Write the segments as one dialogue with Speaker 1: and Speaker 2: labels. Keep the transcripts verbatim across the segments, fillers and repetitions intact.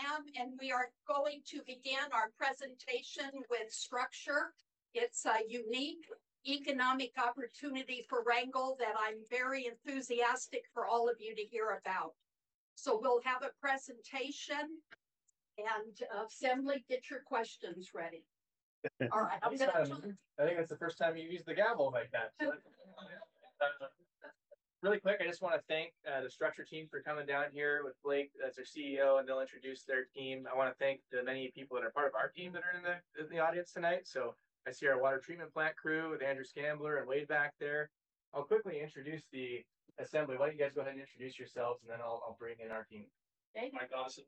Speaker 1: am, and we are going to begin our presentation with structure. It's a unique economic opportunity for Wrangell that I'm very enthusiastic for all of you to hear about. So we'll have a presentation, and uh, assembly, get your questions ready. All right, I'm gonna.
Speaker 2: Um, I think that's the first time you used the gavel like that. So uh, really quick, I just want to thank uh, the structure team for coming down here with Blake as their C E O, and they'll introduce their team. I want to thank the many people that are part of our team that are in the in the audience tonight. So I see our water treatment plant crew with Andrew Scambler and Wade back there. I'll quickly introduce the assembly. Why don't you guys go ahead and introduce yourselves, and then I'll, I'll bring in our team.
Speaker 1: Okay.
Speaker 3: Mike Dawson.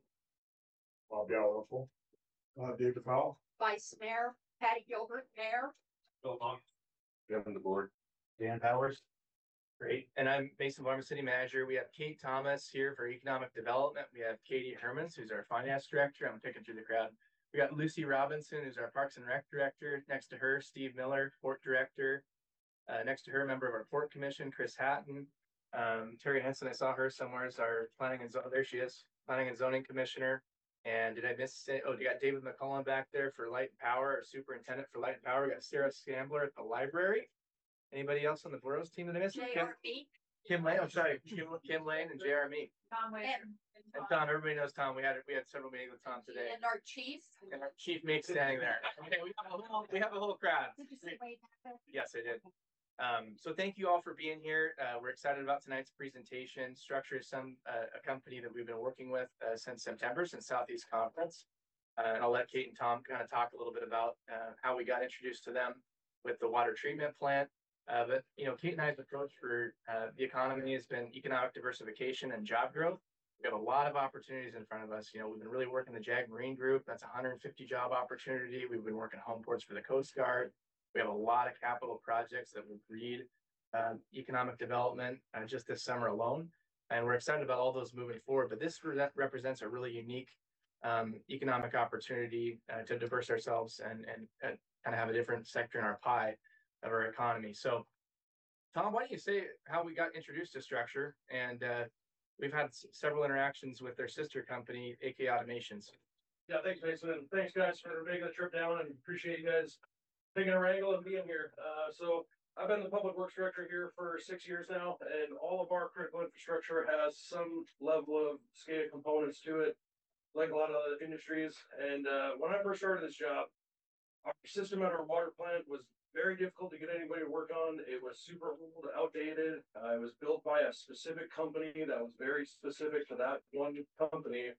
Speaker 3: Bob Gallo. Uh, David Powell.
Speaker 1: Vice Mayor Patty Gilbert, Mayor.
Speaker 3: Bill Long. Kevin DeBoard.
Speaker 2: Dan Powers. Great. And I'm Mason Varma, City Manager. We have Kate Thomas here for Economic Development. We have Katie Hermans, who's our Finance Director. I'm picking through the crowd. We got Lucy Robinson, who's our Parks and Rec Director. Next to her, Steve Miller, Port Director. Uh, next to her, member of our Port Commission, Chris Hatton. Um, Terry Henson, I saw her somewhere, is our Planning and Zoning. There she is, Planning and Zoning Commissioner. And did I miss it? Oh, you got David McCullen back there for Light and Power, our Superintendent for Light and Power. We got Sarah Scambler at the library. Anybody else on the Boroughs team that I missed?
Speaker 1: J R B.
Speaker 2: Kim Lane. I'm sorry, Kim, Kim Lane and J R M E.
Speaker 1: Tom Wade. And,
Speaker 2: and Tom. Everybody knows Tom. We had we had several meetings with Tom today.
Speaker 1: And our chief.
Speaker 2: And our chief mate's standing there. Okay, we have a whole we have a whole crowd.
Speaker 1: Did you say Wade back there?
Speaker 2: Yes, I did. Um, so thank you all for being here. Uh, we're excited about tonight's presentation. Structure is some uh, a company that we've been working with uh, since September, since Southeast Conference. Uh, and I'll let Kate and Tom kind of talk a little bit about uh, how we got introduced to them with the water treatment plant. Uh, but, you know, Kate and I's approach for uh, the economy has been economic diversification and job growth. We have a lot of opportunities in front of us. You know, we've been really working the JAG Marine Group. That's a one hundred fifty job opportunity. We've been working home ports for the Coast Guard. We have a lot of capital projects that will breed um, economic development uh, just this summer alone. And we're excited about all those moving forward. But this re represents a really unique um, economic opportunity uh, to diverse ourselves and, and, and kind of have a different sector in our pie of our economy. So, Tom, why don't you say how we got introduced to Structure? And uh, we've had several interactions with their sister company, A K Automations.
Speaker 3: Yeah, thanks, Mason. And thanks, guys, for making the trip down, and appreciate you guys taking a Wrangell and being here. Uh, so I've been the public works director here for six years now, and all of our critical infrastructure has some level of SCADA components to it, like a lot of other industries. And uh, when I first started this job, our system at our water plant was very difficult to get anybody to work on. It was super old, outdated. Uh, it was built by a specific company that was very specific to that one company.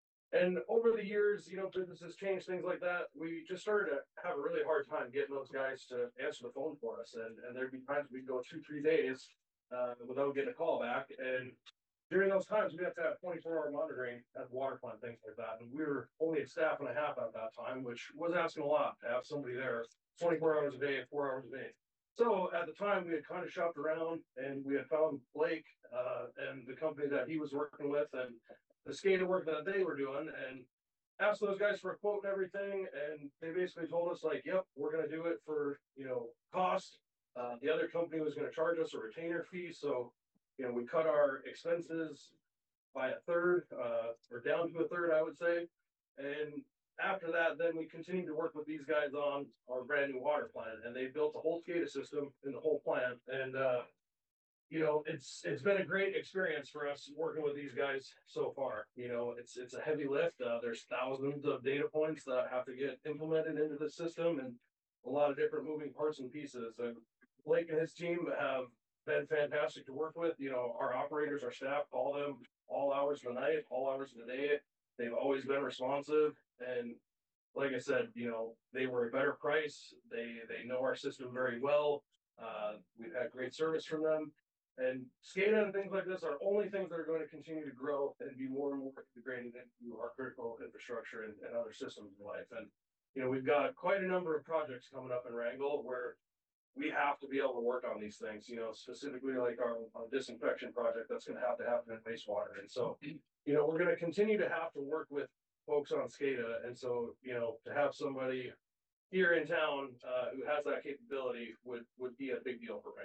Speaker 3: And over the years, you know, businesses change, things like that. We just started to have a really hard time getting those guys to answer the phone for us. And, and there'd be times we'd go two, three days uh, without getting a call back. And during those times, we'd have to have twenty-four hour monitoring at the water plant, things like that. And we were only a staff and a half at that time, which was asking a lot to have somebody there twenty-four hours a day, four hours a day. So at the time, we had kind of shopped around, and we had found Blake uh, and the company that he was working with, and the SCADA work that they were doing, and asked those guys for a quote and everything. And they basically told us, like, yep, we're going to do it for, you know, cost. Uh, the other company was going to charge us a retainer fee. So, you know, we cut our expenses by a third, uh, or down to a third, I would say. And after that, then we continued to work with these guys on our brand new water plant, and they built a whole SCADA system in the whole plant. And, uh, you know, it's it's been a great experience for us working with these guys so far. You know, it's it's a heavy lift. Uh, there's thousands of data points that have to get implemented into the system, and a lot of different moving parts and pieces. And Blake and his team have been fantastic to work with. You know, our operators, our staff, call them all hours of the night, all hours of the day. They've always been responsive. And like I said, you know, they were a better price. They they know our system very well. Uh, we've had great service from them. And SCADA and things like this are only things that are going to continue to grow and be more and more integrated into our critical infrastructure and, and other systems in life. And, you know, we've got quite a number of projects coming up in Wrangell where we have to be able to work on these things, you know, specifically like our, our disinfection project that's going to have to happen in wastewater. And so, you know, we're going to continue to have to work with folks on SCADA. And so, you know, to have somebody here in town uh, who has that capability would, would be a big deal for me.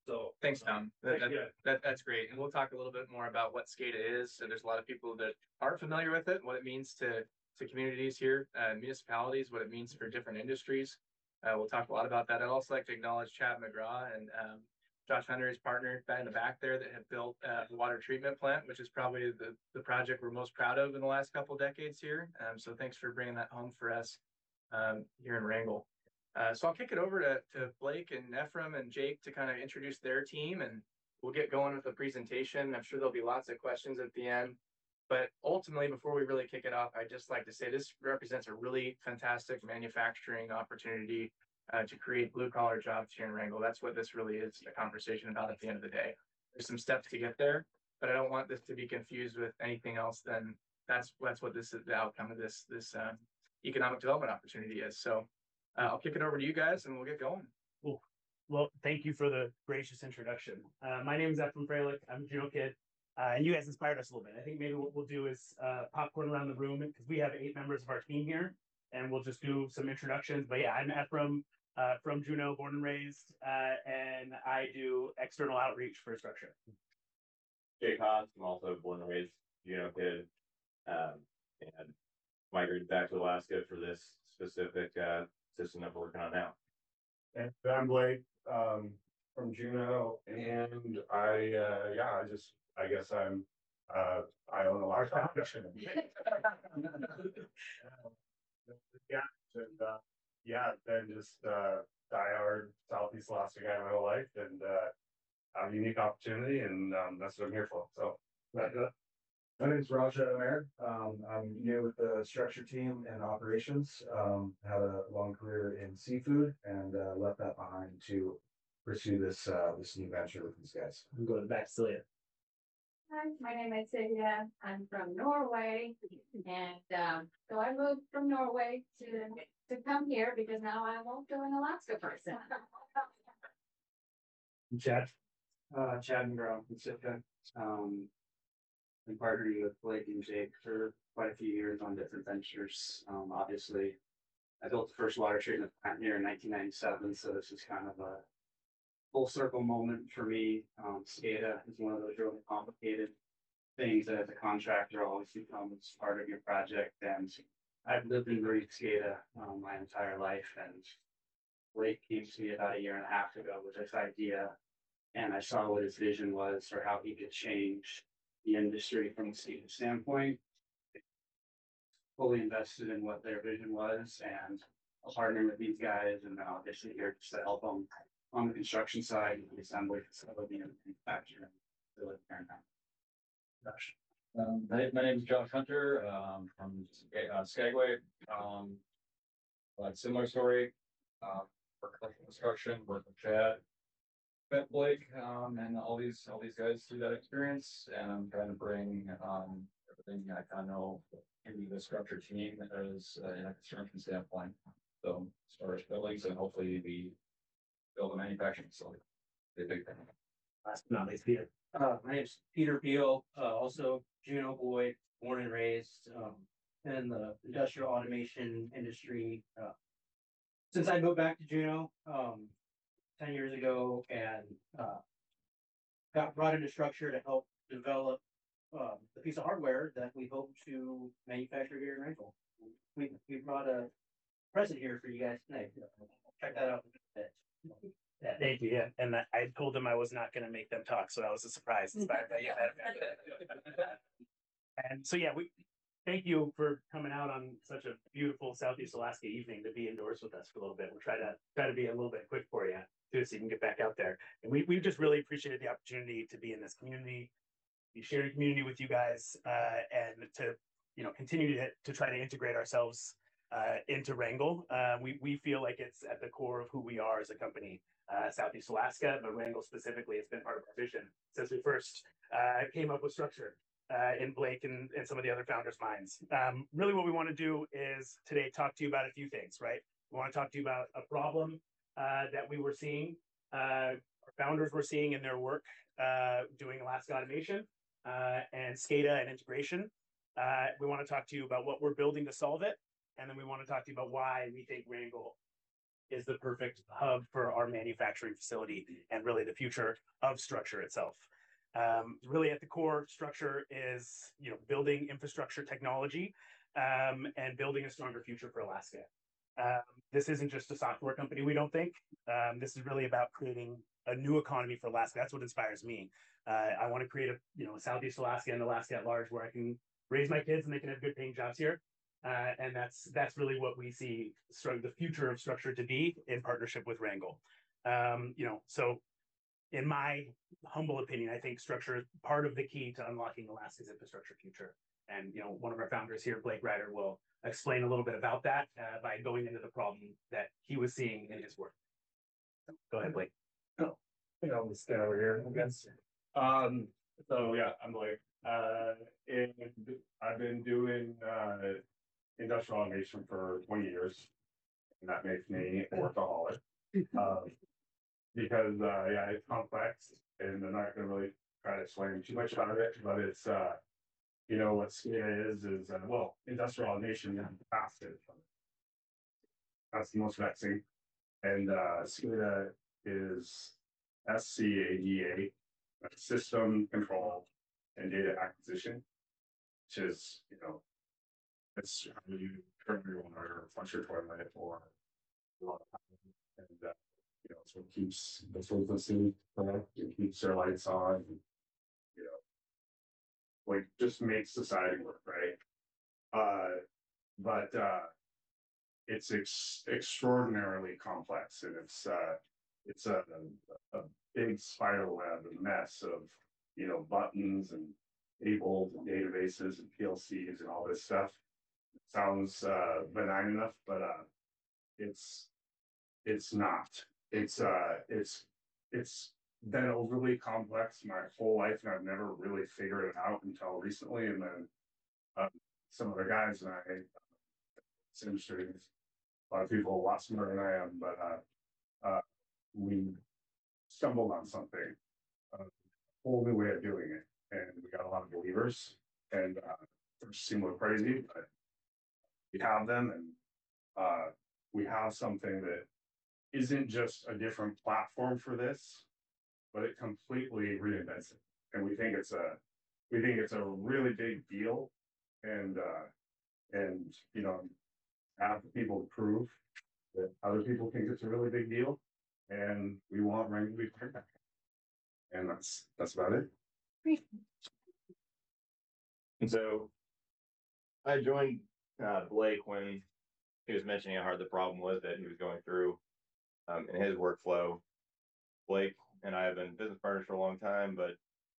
Speaker 3: So.
Speaker 2: Thanks, Tom. That,
Speaker 3: Thank
Speaker 2: that,
Speaker 3: you.
Speaker 2: that- that's great. And we'll talk a little bit more about what SCADA is. So there's a lot of people that aren't familiar with it, what it means to, to communities here, uh, municipalities, what it means for different industries. Uh, we'll talk a lot about that. I'd also like to acknowledge Chad McGraw and um, Josh Hunter, his partner back in the back there, that have built uh, the water treatment plant, which is probably the, the project we're most proud of in the last couple of decades here. Um, so thanks for bringing that home for us um, here in Wrangell. Uh, so I'll kick it over to, to Blake and Ephraim and Jake to kind of introduce their team, and we'll get going with the presentation. I'm sure there'll be lots of questions at the end. But ultimately, before we really kick it off, I'd just like to say this represents a really fantastic manufacturing opportunity uh, to create blue collar jobs here in Wrangell. That's what this really is a conversation about at the end of the day. There's some steps to get there, but I don't want this to be confused with anything else than that's that's what this is, the outcome of this this um, economic development opportunity is. So uh, I'll kick it over to you guys and we'll get going.
Speaker 4: Cool. Well, thank you for the gracious introduction. Uh, my name is Ephraim Freilich. I'm a Juneau kid. Uh, and you guys inspired us a little bit. I think maybe what we'll do is uh, popcorn around the room because we have eight members of our team here, and we'll just do some introductions. But yeah, I'm Ephraim uh, from Juneau, born and raised, uh, and I do external outreach for Structure.
Speaker 5: Jake Haas, I'm also born and raised Juneau kid, um, and migrated back to Alaska for this specific uh, system that we're working on now.
Speaker 6: And I'm Blake, um, from Juneau, and I, uh, yeah, I just, I guess I'm, uh, I own a large foundation. Yeah, and, uh, yeah, been just, uh, diehard Southeast Alaska guy my whole life, and, uh, have a unique opportunity, and, um, that's what I'm here for, so. That's it.
Speaker 7: My name is Raja Amer. Um, I'm new with the structure team and operations. Um, had a long career in seafood and uh, left that behind to pursue this uh, this new venture with these guys.
Speaker 4: I'm going back to Celia.
Speaker 8: Hi, my name is Celia. I'm from Norway, and um, so I moved from Norway to to come here because now I'm also an Alaska person.
Speaker 4: Chad.
Speaker 9: Uh, Chad McGraw, Pacific. Um, been partnering with Blake and Jake for quite a few years on different ventures. Um, obviously, I built the first water treatment plant here in nineteen ninety-seven, so this is kind of a full circle moment for me. Um, SCADA is one of those really complicated things that as a contractor always becomes part of your project. And I've lived and breathed SCADA um, my entire life. And Blake came to me about a year and a half ago with this idea. And I saw what his vision was for how he could change the industry from a SCADA standpoint. Fully invested in what their vision was, and I'll partner with these guys, and then obviously here just to help them on the construction side, the assembly facility and manufacturing facility here now.
Speaker 4: Josh.
Speaker 10: Um, my, my name is Josh Hunter, um, from uh, Skagway. Um, but similar story, um, for commercial construction, work with Chad, met Blake, um, and all these, all these guys through that experience. And I'm trying to bring, um, everything I kind of know into the structure team as uh, in a construction standpoint. So as far as buildings and hopefully we build a manufacturing facility. The big thing.
Speaker 4: Last but not least, Peter.
Speaker 9: Uh, my name's Peter Beal, uh, also Juneau boy, born and raised, um, in the industrial automation industry. Uh, since I moved back to Juneau, um, ten years ago and, uh, got brought into Structure to help develop, um, the piece of hardware that we hope to manufacture here in Wrangell. We, we brought a present here for you guys tonight. Check that out in a bit.
Speaker 4: Yeah, thank you. Yeah, and I, I told them I was not going to make them talk, so that was a surprise. Inspired by you. And so, yeah, we thank you for coming out on such a beautiful Southeast Alaska evening to be indoors with us for a little bit. We'll try to try to be a little bit quick for you too, so you can get back out there. And we we just really appreciated the opportunity to be in this community, be sharing community with you guys, uh, and to you know continue to to try to integrate ourselves uh, into Wrangell. Uh, we we feel like it's at the core of who we are as a company. Uh, Southeast Alaska, but Wrangell specifically has been part of our vision since we first uh, came up with Structure uh, in Blake and, and some of the other founders' minds. Um, really what we want to do is today talk to you about a few things, right? We want to talk to you about a problem uh, that we were seeing, uh, our founders were seeing in their work uh, doing Alaska automation uh, and SCADA and integration. Uh, we want to talk to you about what we're building to solve it. And then we want to talk to you about why we think Wrangell is the perfect hub for our manufacturing facility and really the future of Structure itself. Um, really at the core, Structure is, you know, building infrastructure technology um, and building a stronger future for Alaska. Um, this isn't just a software company, we don't think. Um, this is really about creating a new economy for Alaska. That's what inspires me. Uh, I want to create a, you know, Southeast Alaska and Alaska at large where I can raise my kids and they can have good paying jobs here. Uh, and that's that's really what we see the future of Structure to be in partnership with Wrangell. Um, you know, so in my humble opinion, I think Structure is part of the key to unlocking Alaska's infrastructure future. And, you know, one of our founders here, Blake Ryder, will explain a little bit about that uh, by going into the problem that he was seeing in his work. Go ahead, Blake.
Speaker 6: Oh, I think I'll just stand over here, I guess. Um, so yeah, I'm Blake. Uh, and I've been doing uh, industrial automation for twenty years. And that makes me a workaholic. Um, because uh, yeah, it's complex and I'm not gonna really try to explain too much about it, but it's uh, you know, what SCADA is, is uh, well, industrial automation and fastest. That's the most vexing. And uh, SCADA is S C A D A, system control and data acquisition, which is, you know, it's how you turn your water, flush your toilet, or and uh, you know, it's what keeps the frequency correct, it keeps their lights on, and, you know, like just makes society work, right? Uh, but uh, it's ex extraordinarily complex, and it's uh, it's a, a, a big spider web, a mess of, you know, buttons and tables and databases and P L Cs and all this stuff. It sounds uh, benign enough, but uh, it's it's not. It's uh, it's it's been overly complex my whole life, and I've never really figured it out until recently. And then uh, some of the guys and I, it's interesting. A lot of people a lot smarter than I am, but uh, uh, we stumbled on something, a whole new way of doing it, and we got a lot of believers, and uh, first seemed a little crazy, but we have them, and uh, we have something that isn't just a different platform for this, but it completely reinvents it, and we think it's a we think it's a really big deal, and uh, and you know, have the people to prove that other people think it's a really big deal, and we want Wrangell to be part of that. And that's that's about it.
Speaker 8: Great.
Speaker 5: And so I joined uh, Blake when he was mentioning how hard the problem was that he was going through um, in his workflow. Blake and I have been business partners for a long time, but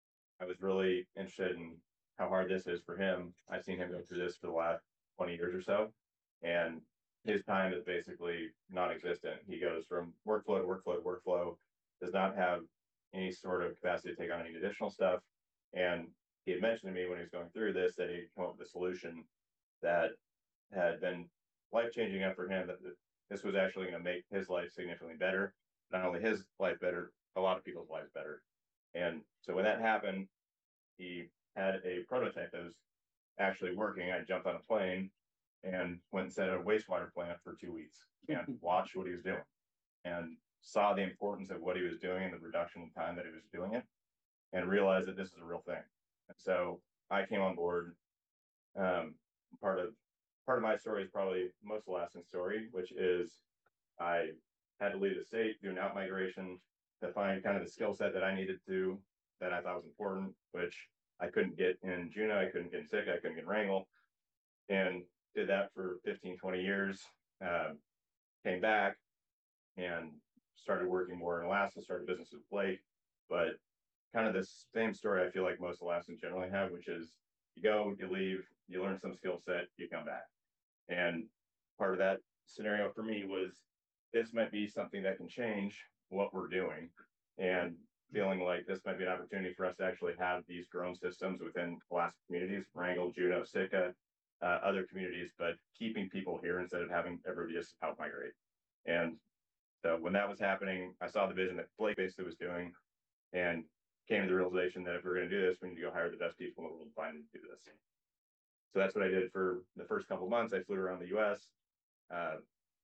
Speaker 5: I was really interested in how hard this is for him. I've seen him go through this for the last twenty years or so, and his time is basically non-existent. He goes from workflow to workflow to workflow, does not have any sort of capacity to take on any additional stuff. And he had mentioned to me when he was going through this that he'd come up with a solution that had been life-changing enough for him that this was actually going to make his life significantly better. Not only his life better, a lot of people's lives better. And so when that happened, he had a prototype that was actually working. I jumped on a plane and went and set up a wastewater plant for two weeks and watched what he was doing and saw the importance of what he was doing and the reduction in time that he was doing it, and realized that this is a real thing. And so I came on board. Um, part of part of my story is probably most Alaskan story, which is I had to leave the state, do an out migration to find kind of the skill set that I needed to, that I thought was important, which I couldn't get in Juneau, I couldn't get in Sitka, I couldn't get in Wrangell, and did that for fifteen, twenty years. Um, came back and started working more in Alaska, started business with Blake, but kind of the same story I feel like most Alaskans generally have, which is you go, you leave, you learn some skill set, you come back. And part of that scenario for me was this might be something that can change what we're doing, and feeling like this might be an opportunity for us to actually have these drone systems within Alaska communities, Wrangell, Juneau, Sitka, uh, other communities, but keeping people here instead of having everybody just out migrate. And so when that was happening, I saw the vision that Blake basically was doing, and came to the realization that if we're going to do this, we need to go hire the best people in the world to find and do this. So that's what I did for the first couple of months. I flew around the U S, uh,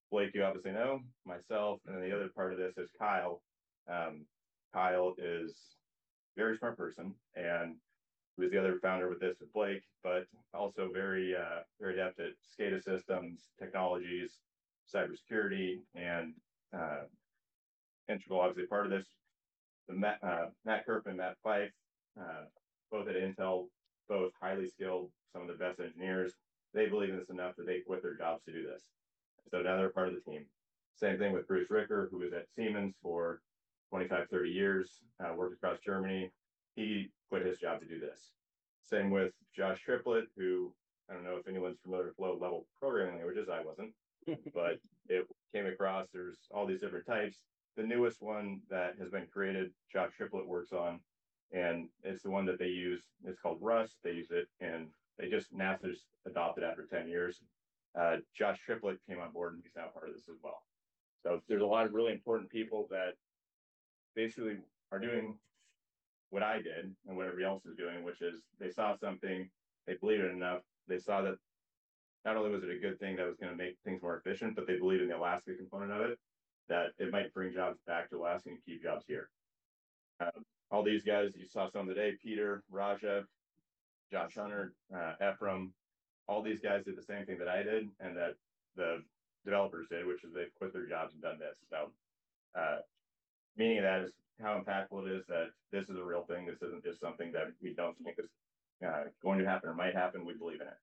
Speaker 5: Blake, you obviously know, myself, and then the other part of this is Kyle. Um, Kyle is a very smart person, and who is the other founder with this with Blake, but also very, uh, very adept at SCADA systems, technologies, cybersecurity, and uh, integral, obviously, part of this. The Matt, uh, Matt Kerp and Matt Fife, uh, both at Intel, both highly skilled, some of the best engineers. They believe in this enough that they quit their jobs to do this. So now they're part of the team. Same thing with Bruce Ricker, who was at Siemens for twenty-five, thirty years, uh, worked across Germany. He quit his job to do this. Same with Josh Triplett, who, I don't know if anyone's familiar with low level programming languages, I wasn't, but it came across, there's all these different types. The newest one that has been created, Josh Triplett works on, and it's the one that they use. It's called Rust. They use it, and they just NASA's adopted after ten years. Uh, Josh Triplett came on board, and he's now part of this as well. So there's a lot of really important people that basically are doing what I did and what everybody else is doing, which is they saw something, they believed it enough. They saw that not only was it a good thing that was going to make things more efficient, but they believed in the Alaska component of it, that it might bring jobs back to Alaska and keep jobs here. Um, all these guys, you saw some today, Peter, Raja, Josh Hunter, uh, Ephraim, all these guys did the same thing that I did and that the developers did, which is they've quit their jobs and done this. So uh, meaning of that is how impactful it is that this is a real thing. This isn't just something that we don't think is uh, going to happen or might happen. We believe in it.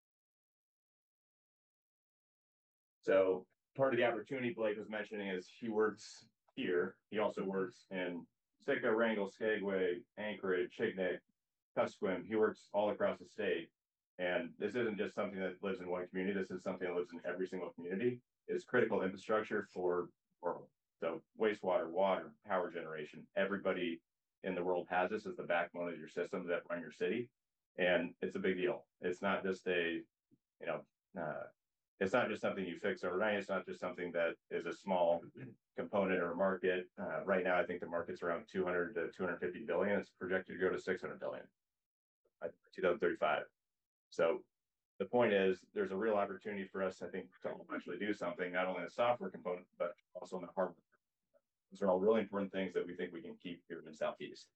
Speaker 5: So part of the opportunity Blake was mentioning is he works here. He also works in Sitka, Wrangell, Skagway, Anchorage, Chignik, Kuskokwim. He works all across the state. And this isn't just something that lives in one community. This is something that lives in every single community. It's critical infrastructure for, for so wastewater, water, power generation. Everybody in the world has this as the backbone of your systems that run your city. And it's a big deal. It's not just a, you know, uh, it's not just something you fix overnight. It's not just something that is a small component or market. Uh, right now, I think the market's around two hundred to two hundred fifty billion. It's projected to go to six hundred billion by two thousand thirty-five. So the point is, there's a real opportunity for us, I think, to actually do something, not only in the software component, but also in the hardware. Those are all really important things that we think we can keep here in Southeast.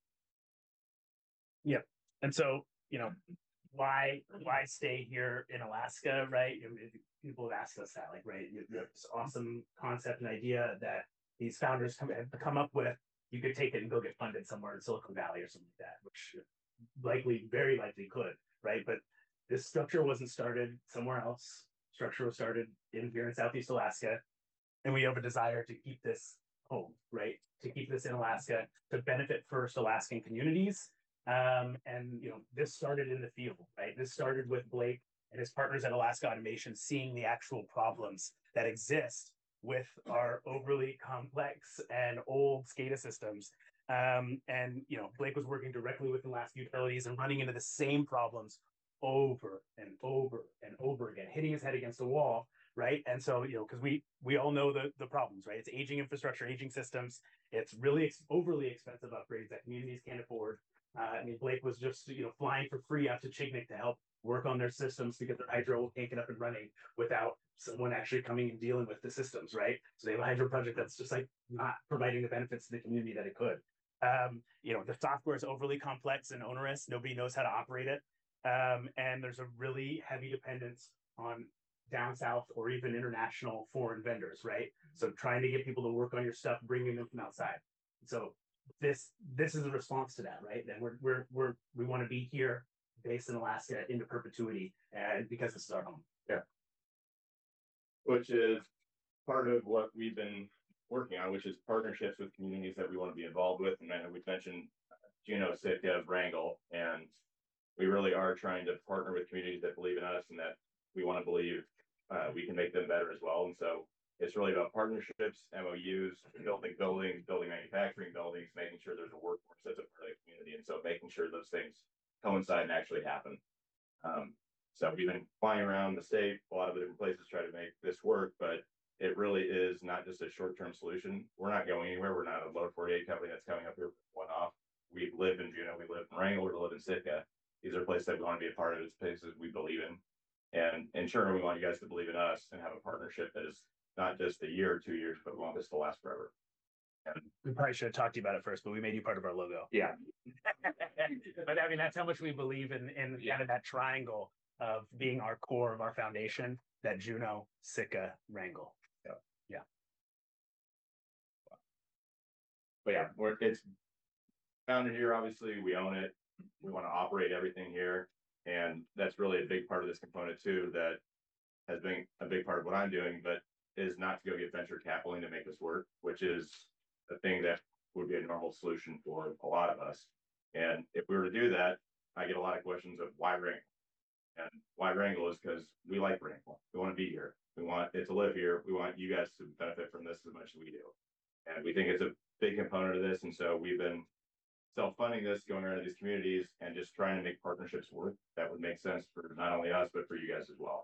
Speaker 4: Yep. And so, you know, why why stay here in Alaska, right? People have asked us that, like, right, this awesome concept and idea that these founders come, have come up with. You could take it and go get funded somewhere in Silicon Valley or something like that, which likely, very likely could, right? But this structure wasn't started somewhere else. Structure was started in here in Southeast Alaska, and we have a desire to keep this home, right? To keep this in Alaska to benefit first Alaskan communities. Um, and you know, this started in the field, right? This started with Blake and his partners at Alaska Automation seeing the actual problems that exist with our overly complex and old SCADA systems. Um, and you know, Blake was working directly with Alaska utilities and running into the same problems over and over and over again, hitting his head against a wall, right? And so, you know, because we we all know the the problems, right? It's aging infrastructure, aging systems. It's really ex overly expensive upgrades that communities can't afford. Uh, I mean, Blake was just, you know, flying for free out to Chignik to help work on their systems to get their hydro taken up and running without someone actually coming and dealing with the systems, right? So they have a hydro project that's just like not providing the benefits to the community that it could. Um, you know, the software is overly complex and onerous. Nobody knows how to operate it. Um, and there's a really heavy dependence on down south or even international foreign vendors, right? So trying to get people to work on your stuff, bringing them from outside. So this this is a response to that, right? And we're we're we're we want to be here, based in Alaska, into perpetuity, and because this is our home.
Speaker 5: Yeah. Which is part of what we've been working on, which is partnerships with communities that we want to be involved with. And I know we've mentioned Juneau, Sitka, Wrangell, and we really are trying to partner with communities that believe in us and that we want to believe uh, we can make them better as well. And so it's really about partnerships, M O Us, building buildings, building manufacturing buildings, making sure there's a workforce that's a part of the community. And so making sure those things coincide and actually happen. Um, so we've been flying around the state, a lot of different places try to make this work, but it really is not just a short-term solution. We're not going anywhere. We're not a lower forty-eight company that's coming up here one-off. We live in Juneau, we live in Wrangell, we live in Sitka. These are places that we want to be a part of. It's places we believe in. And in turn, we want you guys to believe in us and have a partnership that is not just a year or two years, but we want this to last forever. And
Speaker 4: We probably should have talked to you about it first, but we made you part of our logo.
Speaker 5: yeah,
Speaker 4: But I mean, that's how much we believe in, in kind of that triangle of being our core of our foundation, that Juno, Sika, Wrangle.
Speaker 5: but yeah, we're, it's founded here, obviously, we own it. We want to operate everything here. And that's really a big part of this component too, that has been a big part of what I'm doing, but is not to go get venture capital to make this work, which is a thing that would be a normal solution for a lot of us. And if we were to do that, I get a lot of questions of why Wrangle? And why Wrangle is because we like Wrangle. We want to be here. We want it to live here. We want you guys to benefit from this as much as we do. And we think it's a big component of this. And so we've been self-funding this, going around to these communities and just trying to make partnerships work that would make sense for not only us, but for you guys as well.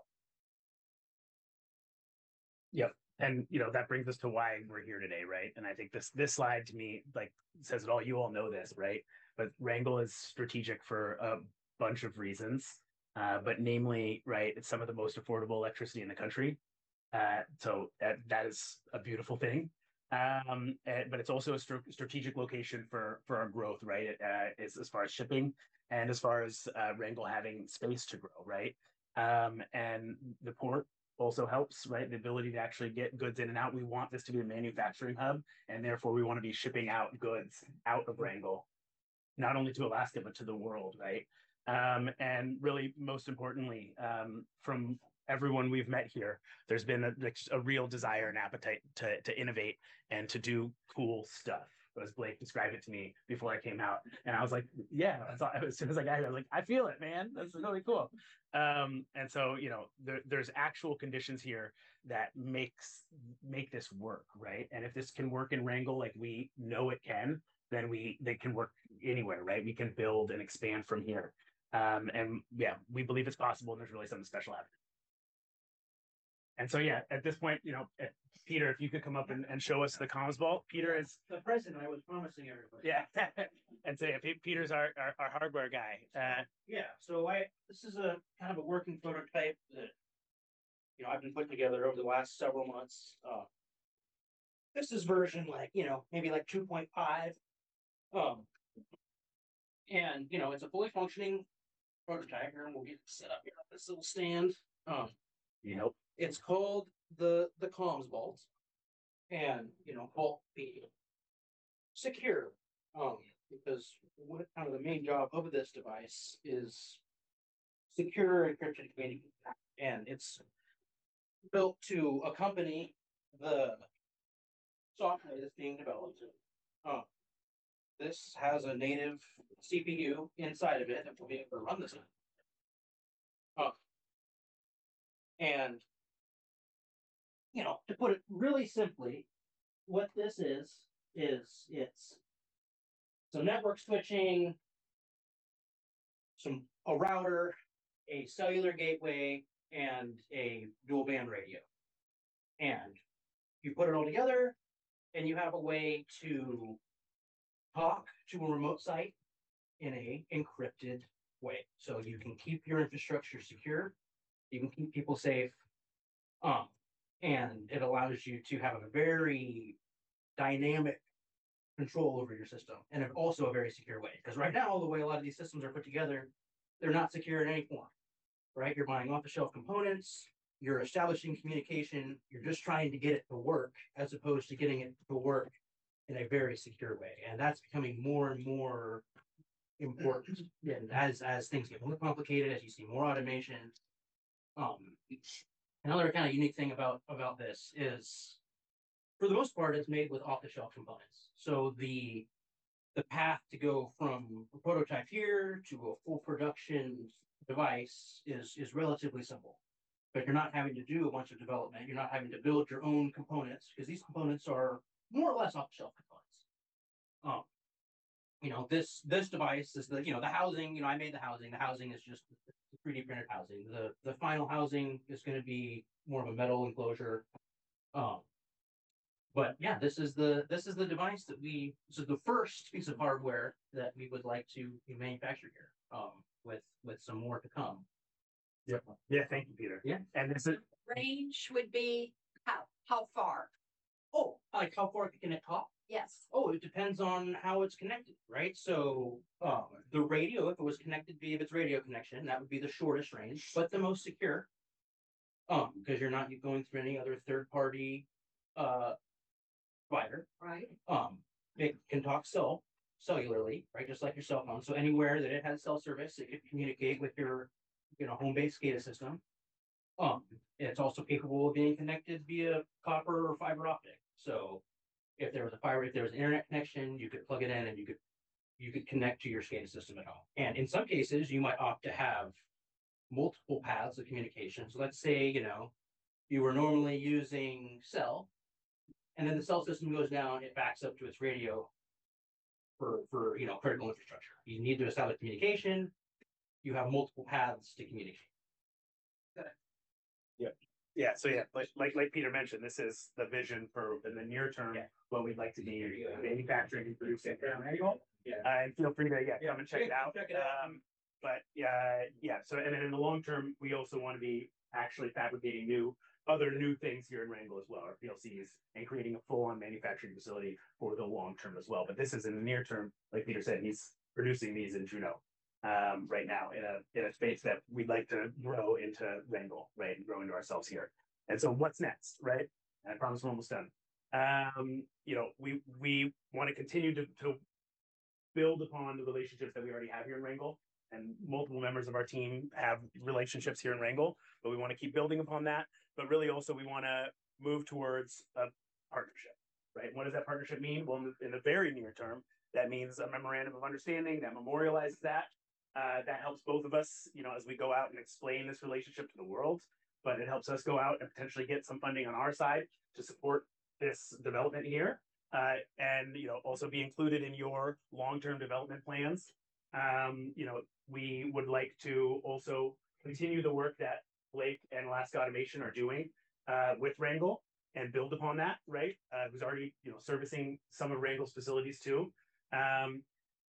Speaker 4: Yep. And you know, that brings us to why we're here today, right? And I think this this slide to me like says it all. You all know this, right? But Wrangle is strategic for a bunch of reasons. Uh, but namely, right, it's some of the most affordable electricity in the country. Uh, so that, that is a beautiful thing. Um, and, but it's also a st- strategic location for for our growth, right? Uh, is as far as shipping and as far as uh, Wrangle having space to grow, right? Um, and the port also helps, right? The ability to actually get goods in and out. We want this to be a manufacturing hub, and therefore we want to be shipping out goods out of Wrangle, not only to Alaska but to the world, right? Um, and really, most importantly, um, from everyone we've met here, there's been a, a real desire and appetite to, to innovate and to do cool stuff, as Blake described it to me before I came out. And I was like, yeah, that's all, as soon as I got here, I was like, I feel it, man. That's really cool. Um, and so, you know, there, there's actual conditions here that makes make this work, right? And if this can work in Wrangle like we know it can, then we they can work anywhere, right? We can build and expand from here. Um, and yeah, we believe it's possible, and there's really something special happening. And so, yeah, at this point, you know, Peter, if you could come up and, and show us the comms ball. Peter is
Speaker 11: the president I was promising everybody.
Speaker 4: Yeah, and say if Peter's our, our our hardware guy. Uh,
Speaker 11: yeah, so I this is a kind of a working prototype that you know I've been putting together over the last several months. Uh, this is version like you know maybe like two point five, um, and you know it's a fully functioning prototype here, and we'll get it set up here on this little stand. Um,
Speaker 4: you know.
Speaker 11: It's called the the comms vault, and you know, vault be secure, um, because what kind of the main job of this device is secure encrypted communication, and it's built to accompany the software that's being developed. Um, this has a native C P U inside of it that will be able to run this. Um, and you know, to put it really simply, what this is, is it's some network switching, some a router, a cellular gateway, and a dual band radio. And you put it all together, and you have a way to talk to a remote site in a encrypted way. So you can keep your infrastructure secure, you can keep people safe. Um, And it allows you to have a very dynamic control over your system, and also a very secure way. Because right now, the way a lot of these systems are put together, they're not secure in any form, right? You're buying off-the-shelf components, you're establishing communication, you're just trying to get it to work, as opposed to getting it to work in a very secure way. And that's becoming more and more important. And as, as things get more complicated, as you see more automation, um, another kind of unique thing about, about this is, for the most part, it's made with off-the-shelf components. So the the path to go from a prototype here to a full production device is, is relatively simple. But you're not having to do a bunch of development. You're not having to build your own components, because these components are more or less off-the-shelf components. Um, you know, this this device is the, you know, the housing, you know, I made the housing. The housing is just three D printed housing. The the final housing is going to be more of a metal enclosure. Um, but yeah, this is the this is the device that we this is the first piece of hardware that we would like to manufacture here. Um, with with some more to come.
Speaker 4: Yep. Yeah. Thank you, Peter.
Speaker 11: Yeah.
Speaker 4: And this is
Speaker 1: range would be how How far?
Speaker 11: Oh, like how far can it talk?
Speaker 1: Yes.
Speaker 11: Oh, it depends on how it's connected, right? So, um, the radio, if it was connected via its radio connection, that would be the shortest range, but the most secure. Um, because you're not going through any other third party, uh, provider.
Speaker 1: Right.
Speaker 11: Um, it can talk cell, cellularly, right? Just like your cell phone. So anywhere that it has cell service, it can communicate with your, you know, home-based SCADA system. Um, it's also capable of being connected via copper or fiber optic. So if there was a fiber, if there was an internet connection, you could plug it in and you could, you could connect to your SCADA system at home. And in some cases, you might opt to have multiple paths of communication. So let's say, you know, you were normally using cell, and then the cell system goes down, it backs up to its radio for, for, you know, critical infrastructure. You need to establish communication. You have multiple paths to communicate.
Speaker 4: Yeah, so yeah, like, like, like Peter mentioned, this is the vision for in the near term,
Speaker 11: Yeah.
Speaker 4: what we'd like to be manufacturing and producing.
Speaker 11: Yeah.
Speaker 4: Uh, and feel free to, yeah, come and check it
Speaker 11: Yeah,
Speaker 4: out.
Speaker 11: check it out.
Speaker 4: Um, but yeah, yeah, so, and then in the long term, we also want to be actually fabricating new, other new things here in Wrangell as well, our P L Cs, and creating a full-on manufacturing facility for the long term as well. But this is in the near term, like Peter said, he's producing these in Juneau. Um, right now in a, in a space that we'd like to grow into Wrangell, right, and grow into ourselves here. And so what's next, right? And I promise we're almost done. Um, you know, we, we want to continue to, to build upon the relationships that we already have here in Wrangell, and multiple members of our team have relationships here in Wrangell, but we want to keep building upon that. But really also we want to move towards a partnership, right? What does that partnership mean? Well, in the, in the very near term, that means a memorandum of understanding that memorializes that. Uh, that helps both of us, you know, as we go out and explain this relationship to the world, but it helps us go out and potentially get some funding on our side to support this development here. Uh, and, you know, also be included in your long-term development plans. Um, you know, we would like to also continue the work that Blake and Alaska Automation are doing uh, with Wrangell and build upon that, right? Uh, who's already, you know, servicing some of Wrangell's facilities too. Um,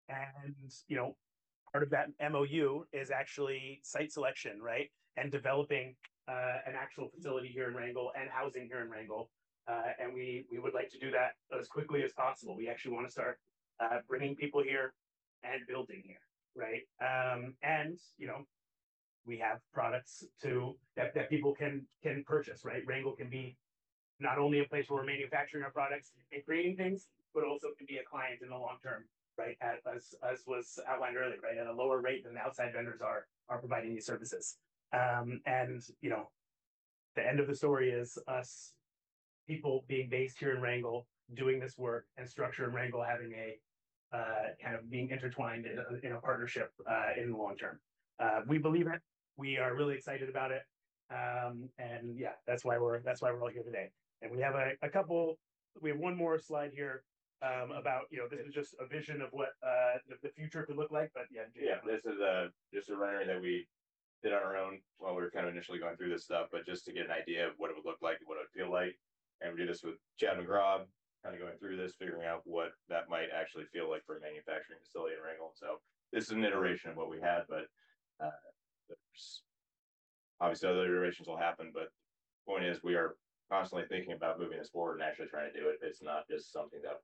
Speaker 4: and, you know, part of that M O U is actually site selection, right? And developing uh, an actual facility here in Wrangell and housing here in Wrangell. Uh, and we we would like to do that as quickly as possible. We actually want to start uh, bringing people here and building here, right? Um, and, you know, we have products to that, that people can can purchase, right? Wrangell can be not only a place where we're manufacturing our products and creating things, but also can be a client in the long term. Right, at, as as was outlined earlier, right, at a lower rate than the outside vendors are are providing these services. Um, and you know, the end of the story is us people being based here in Wrangell, doing this work, and Structure in Wrangell having a uh, kind of being intertwined in a, in a partnership uh, in the long term. Uh, we believe it. We are really excited about it, um, and yeah, that's why we're that's why we're all here today. And we have a, a couple. We have one more slide here. Um, about, you know, this is just a vision of what uh, the, the future could look like, but yeah.
Speaker 5: Yeah, this is a, just a rendering that we did on our own while we were kind of initially going through this stuff, but just to get an idea of what it would look like, what it would feel like. And we do this with Chad McGraw, kind of going through this, figuring out what that might actually feel like for a manufacturing facility in Wrangell. So this is an iteration of what we had, but uh, there's obviously other iterations will happen, but the point is we are constantly thinking about moving this forward and actually trying to do it. It's not just something that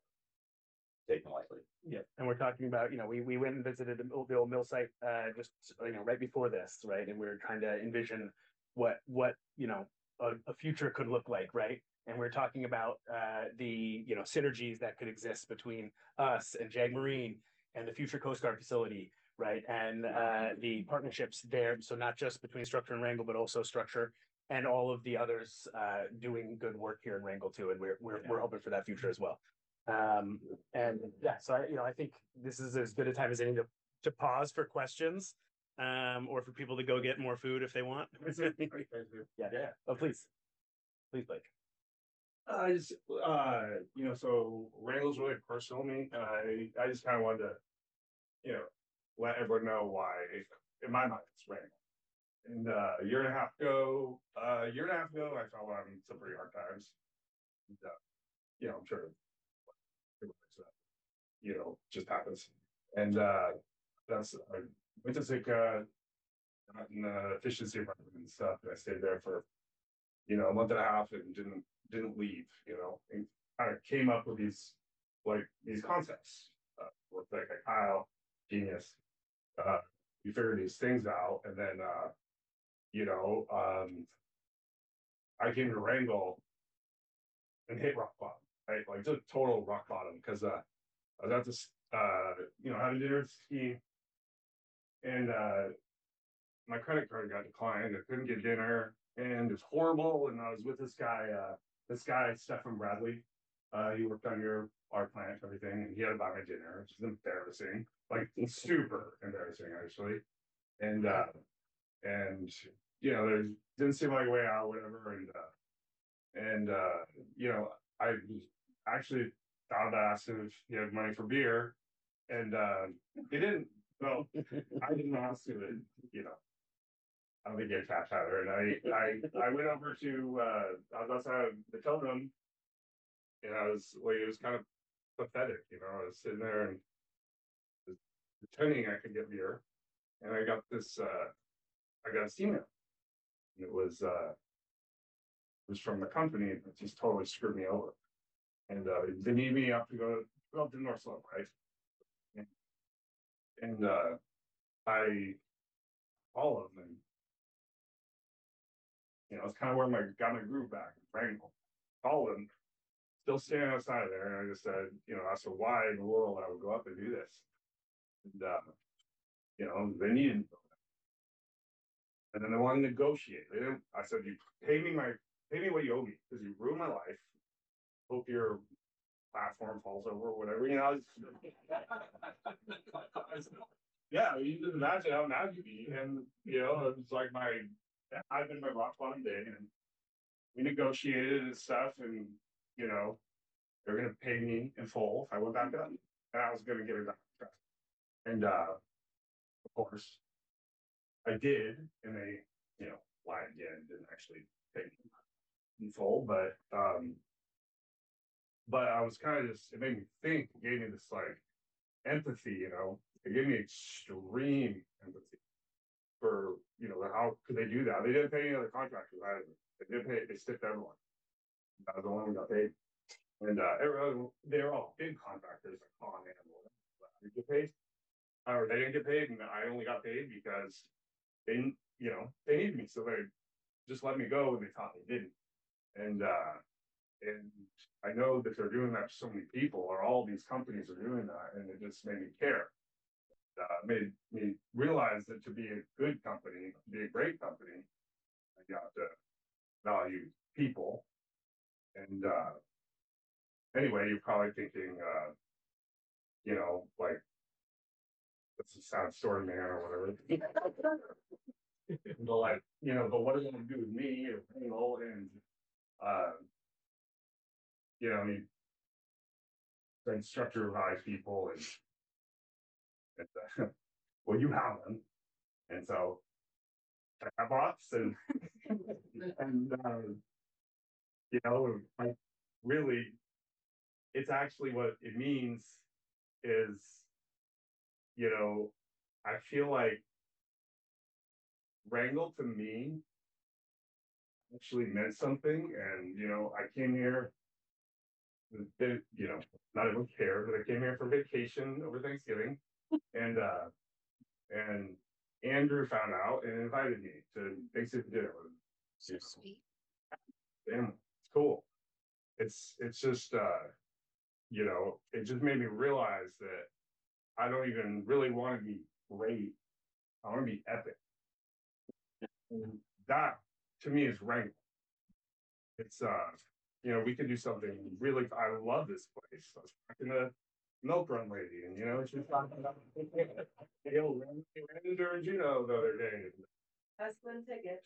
Speaker 5: taken lightly.
Speaker 4: Yeah, and we're talking about, you know, we we went and visited the old, the old mill site uh, just, you know, right before this, right? And we were trying to envision what what you know a, a future could look like, right? And we're talking about uh, the you know synergies that could exist between us and Jag Marine and the future Coast Guard facility, right? And uh, the partnerships there. So not just between Structure and Wrangell, but also Structure and all of the others uh, doing good work here in Wrangell too. And we're we're we're hoping for that future as well. Um, and yeah, so I, you know, I think this is as good a time as any to, to pause for questions, um, or for people to go get more food if they want. yeah, yeah. Oh, please, please, Blake.
Speaker 6: I just, uh, you know, so Wrangell's really personal to me, and I, I just kind of wanted to, you know, let everyone know why, in my mind, it's Wrangell. And uh, a year and a half ago, uh, a year and a half ago, I fell on some pretty hard times. And, uh, you know, I'm sure you know, just happens. And uh that's I went to take uh in the efficiency apartment and stuff, and I stayed there for you know, a month and a half and didn't, didn't leave, you know, and kind of came up with these, like, these concepts, uh, with like a Kyle, genius. Uh, we figured these things out and then, uh, you know, um, I came to Wrangell and hit rock bottom, right? Like just total rock bottom because, uh, I was at this, uh, you know, having dinner with ski and, uh, my credit card got declined. I couldn't get dinner and it's horrible. And I was with this guy, uh, this guy, Stephen Bradley. Uh, he worked on your our plant, everything, and he had to buy my dinner, which is embarrassing, like super embarrassing actually. And uh, and you know, there didn't seem like a way out, whatever. And uh, and uh, you know, I actually thought about asking if he had money for beer, and uh, he didn't. Well, I didn't ask him, you know. I don't think he had cash either. And I, I, I went over to, uh, I was outside the totem and I was, like, it was kind of pathetic, you know, I was sitting there and pretending I could get beer. And I got this, uh, I got a email. And it was, uh, it was from the company that just totally screwed me over. And, uh, they need me up to go, go up to North Slope, right? And, and uh, I, all of them, you know, it's kind of where my got my groove back, Wrangell. All of them still standing outside there, and I just said, you know, I said, why in the world I would go up and do this? And uh, you know, they needed me. And then they wanted to negotiate. They didn't, I said, you pay me my pay me what you owe me, because you ruined my life. Hope your platform falls over or whatever, you know. Yeah, you can imagine how mad you'd be. And you know, it's like my I've been my rock bottom day and we negotiated and stuff, and you know, they're gonna pay me in full if I went back up, and I was gonna get it back. And uh, of course, I did, and they, you know, lied again, didn't actually pay me in full, but um, but I was kind of just, it made me think, it gave me this like empathy, you know, it gave me extreme empathy for, you know, how could they do that? They didn't pay any other contractors either. They did pay, they stiffed everyone. I was the one who got paid. And uh, everyone, they were all big contractors like Con Animal. They get paid, or they didn't get paid, and I only got paid because they, you know, they needed me, so they just let me go when they thought they didn't. And uh, and I know that they're doing that to so many people, or all these companies are doing that, and it just made me care. Uh, made me realize that to be a good company, to be a great company, I got to value people. And uh, anyway, you're probably thinking, uh, you know, like, that's a sad story, man, or whatever. But like, you know, but what is it going to do with me, or, you know, and, uh, you know, you then structure advise people, and, and uh, well, you have them. And so I have bots, and, and, uh, you know, like, really, it's actually what it means is, you know, I feel like Wrangell to me actually meant something. And, you know, I came here, you know, not everyone cared, but I came here for vacation over Thanksgiving. And, uh, and Andrew found out and invited me to Thanksgiving dinner with him. So sweet. And it's cool. It's, it's just, uh, you know, it just made me realize that I don't even really want to be great. I want to be epic. And that to me is Wrangell. It's uh, you know, we could do something really. I love this place. I was talking to Milk Run lady, and you know, she's talking about you know, ran into her in Juneau the other day.
Speaker 8: That's one ticket.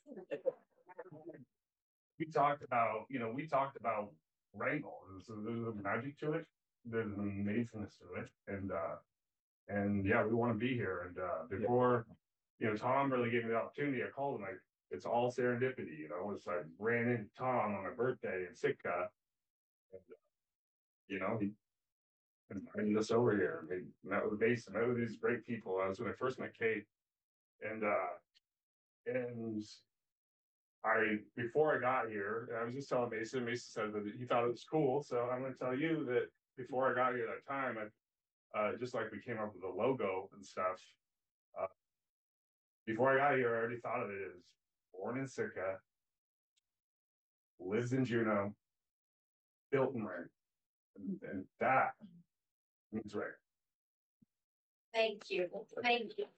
Speaker 6: We talked about, you know, we talked about Wrangell. There's, there's a magic to it. There's an amazingness to it, and uh, and yeah, we want to be here. And uh, before, you know, Tom really gave me the opportunity. I called him. I, it's all serendipity, you know. It's like ran into Tom on my birthday in Sitka, and uh, you know, he invited us over here. We met with Basin, met with these great people. I was when I first met Kate, and uh, and I, before I got here, and I was just telling Mason, Mason said that he thought it was cool, so I'm gonna tell you that before I got here that time, I, uh, just like we came up with the logo and stuff. Uh, before I got here, I already thought of it as born in Sitka, lives in Juneau, built in Rand, and, and that means right.
Speaker 1: Thank you, thank you.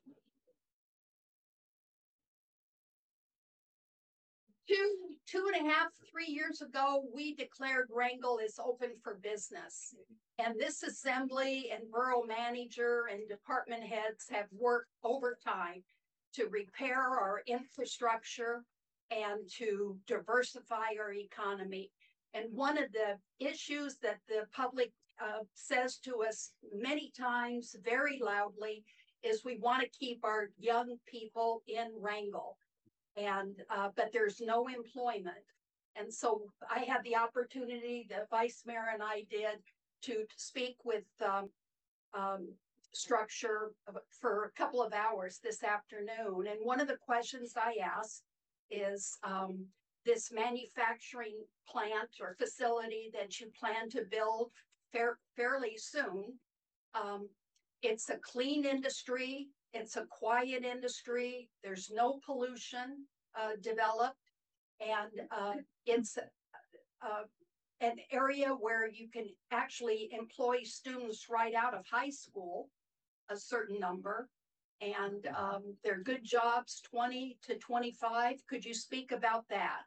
Speaker 1: Two, two and a half, three years ago, we declared Wrangell is open for business. And this assembly and borough manager and department heads have worked overtime to repair our infrastructure and to diversify our economy. And one of the issues that the public uh, says to us many times very loudly is we want to keep our young people in Wrangell. And, uh, but there's no employment. And so I had the opportunity, the vice mayor and I did, to speak with um, um, structure for a couple of hours this afternoon. And one of the questions I asked is um, this manufacturing plant or facility that you plan to build fair, fairly soon. Um, it's a clean industry. It's a quiet industry. There's no pollution uh, developed. And uh, it's uh, an area where you can actually employ students right out of high school, a certain number. And um, they're good jobs, twenty to twenty-five. Could you speak about that?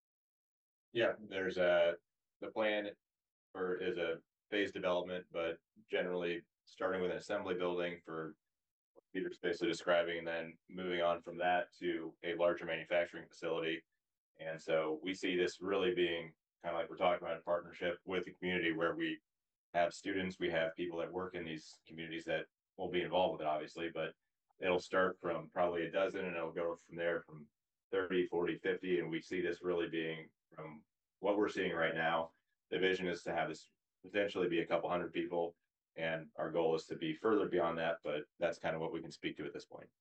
Speaker 5: Yeah, there's a, the plan for is a phased development, but generally starting with an assembly building for Peter's basically describing, and then moving on from that to a larger manufacturing facility. And so we see this really being kind of like we're talking about a partnership with the community where we have students, we have people that work in these communities that will be involved with it, obviously, but it'll start from probably a dozen and it'll go from there from thirty, forty, fifty. And we see this really being from what we're seeing right now. The vision is to have this potentially be a couple hundred people. And our goal is to be further beyond that, but that's kind of what we can speak to at this point.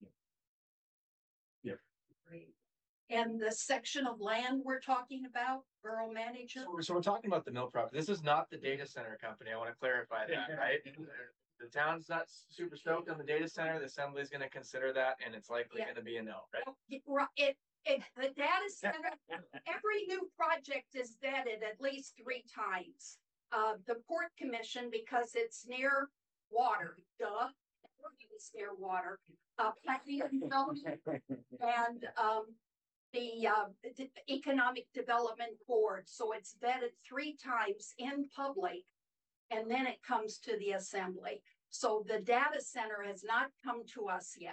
Speaker 4: Yeah.
Speaker 1: Great. And the section of land we're talking about, borough manager?
Speaker 2: So, so we're talking about the mill property. This is not the data center company. I want to clarify that, right? The town's not super stoked on the data center. The assembly is going to consider that, and it's likely
Speaker 1: Yeah.
Speaker 2: going to be a no, right?
Speaker 1: It, it, the data center, every new project is vetted at least three times. Uh, the Port Commission, because it's near water, duh, it's near water, uh, planning and development, and um, the uh, the Economic Development Board. So it's vetted three times in public, and then it comes to the assembly. So the data center has not come to us yet.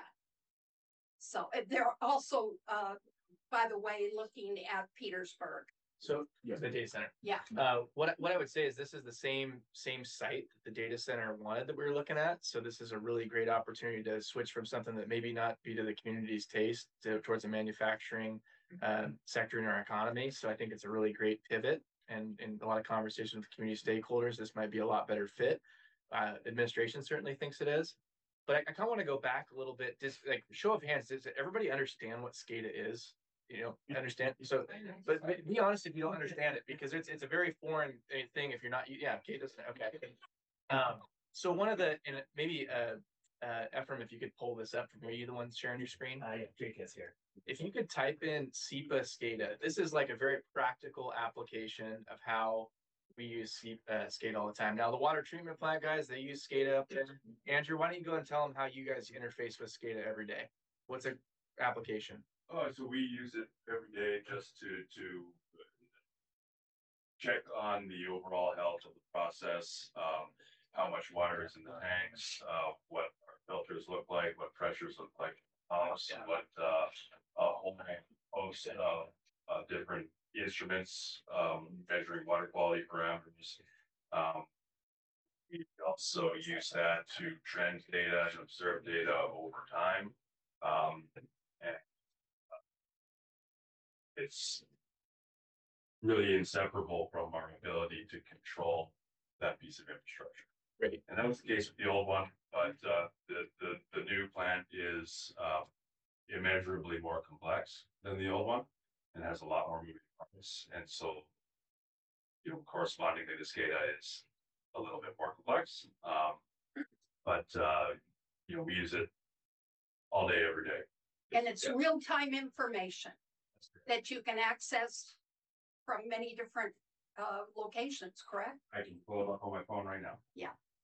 Speaker 1: So they're also, uh, by the way, looking at Petersburg.
Speaker 2: So yeah, the data center.
Speaker 1: Yeah.
Speaker 2: Uh, what what I would say is this is the same same site that the data center wanted that we were looking at. So this is a really great opportunity to switch from something that maybe not be to the community's taste to towards a manufacturing uh, sector in our economy. So I think it's a really great pivot, and in a lot of conversations with community stakeholders, this might be a lot better fit. Uh, administration certainly thinks it is. But I, I kind of want to go back a little bit, just like show of hands. Does everybody understand what SCADA is? You know, understand. So, but be honest if you don't understand it, because it's it's a very foreign thing if you're not. Yeah, okay, doesn't okay. Um, so one of the and maybe uh, uh, Ephraim, if you could pull this up from here, are you the one sharing your screen?
Speaker 4: Uh, yeah, Jake is here.
Speaker 2: If you could type in SEPA SCADA, this is like a very practical application of how we use C, uh, SCADA all the time. Now, the water treatment plant guys, they use SCADA up there. Andrew, why don't you go and tell them how you guys interface with SCADA every day? What's an application?
Speaker 12: Oh, so we use it every day just to, to check on the overall health of the process, um, how much water is in the tanks, uh, what our filters look like, what pressures look like, uh, what, uh, a whole host of, uh, different instruments, um, measuring water quality parameters. Um, we also use that to trend data and observe data over time. Um, and it's really inseparable from our ability to control that piece of infrastructure.
Speaker 2: Right.
Speaker 12: And that was the case with the old one, but uh, the, the, the new plant is uh, immeasurably more complex than the old one. and has a lot more moving parts. And so, you know, correspondingly, the SCADA is a little bit more complex. Um, but, uh, you know, we use it all day, every day.
Speaker 1: And it's
Speaker 12: Yeah.
Speaker 1: real-time information that you can access from many different uh, locations, correct?
Speaker 10: I can pull it up on my phone right now.
Speaker 1: Yeah.